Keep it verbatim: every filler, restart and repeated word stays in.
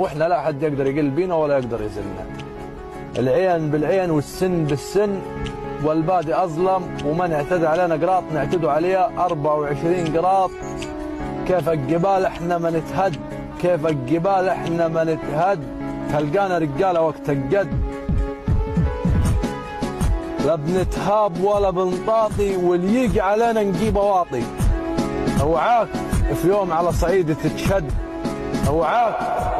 واحنا لا حد يقدر يقل بينا ولا يقدر يزلنا. العين بالعين والسن بالسن، والبادي اظلم، ومن اعتدى علينا قراط نعتدوا عليه أربعة وعشرين قراط. كيف الجبال احنا ما نتهد، كيف الجبال احنا ما نتهد، تلقانا رجاله وقت الجد، لا بنتهاب ولا بنطاطي، واللي يجي علينا نجيب واطي. اوعاك في يوم على صعيد تتشد، اوعاك